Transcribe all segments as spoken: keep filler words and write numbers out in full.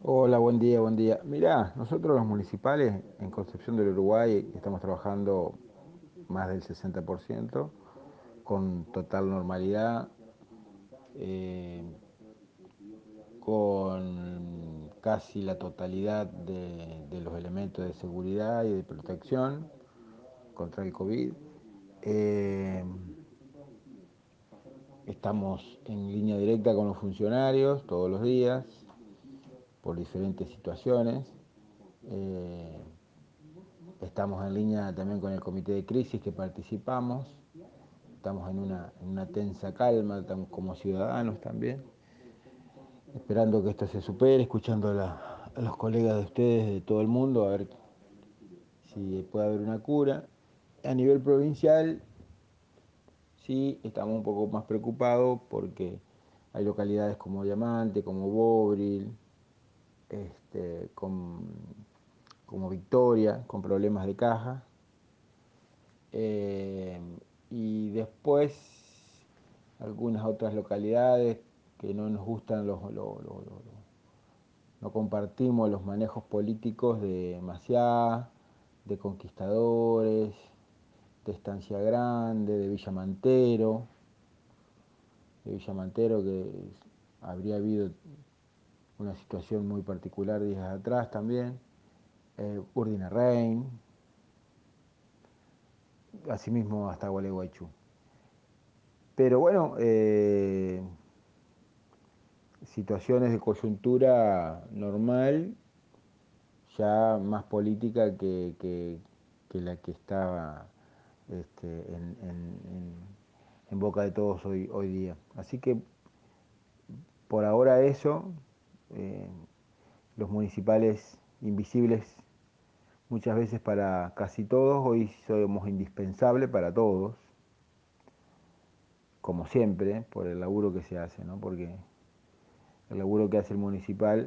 Hola, buen día, buen día. Mirá, nosotros los municipales en Concepción del Uruguay estamos trabajando más del sesenta por ciento con total normalidad, eh, con casi la totalidad de, de los elementos de seguridad y de protección contra el COVID. Eh, Estamos en línea directa con los funcionarios todos los días por diferentes situaciones. Eh, Estamos en línea también con el comité de crisis que participamos. Estamos en una, en una tensa calma, estamos como ciudadanos también, esperando que esto se supere, escuchando a, la, a los colegas de ustedes de todo el mundo, a ver si puede haber una cura. A nivel provincial, sí, estamos un poco más preocupados porque hay localidades como Diamante, como Bobril, este, con, como Victoria, con problemas de caja. Eh, y después algunas otras localidades que no nos gustan, los, los, los, los, no compartimos los manejos políticos de Maciá, de Conquistadores, de Estancia Grande, de Villa Mantero, de Villa Mantero que habría habido una situación muy particular días atrás también, eh, Urdinarein, asimismo hasta Gualeguaychú. Pero bueno, eh, situaciones de coyuntura normal, ya más política que, que, que la que estaba este, en, en, en, en boca de todos hoy, hoy día. Así que por ahora eso, eh, los municipales invisibles muchas veces para casi todos, hoy somos indispensables para todos, como siempre, por el laburo que se hace, ¿no? Porque el laburo que hace el municipal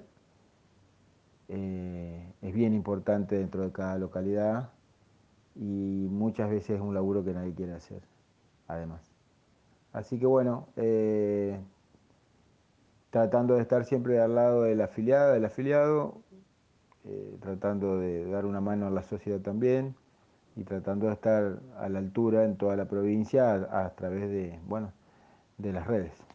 eh, es bien importante dentro de cada localidad y muchas veces es un laburo que nadie quiere hacer, además. Así que bueno, eh, tratando de estar siempre al lado de la afiliada, del afiliado, eh, tratando de dar una mano a la sociedad también y tratando de estar a la altura en toda la provincia a, a través de, bueno, de las redes.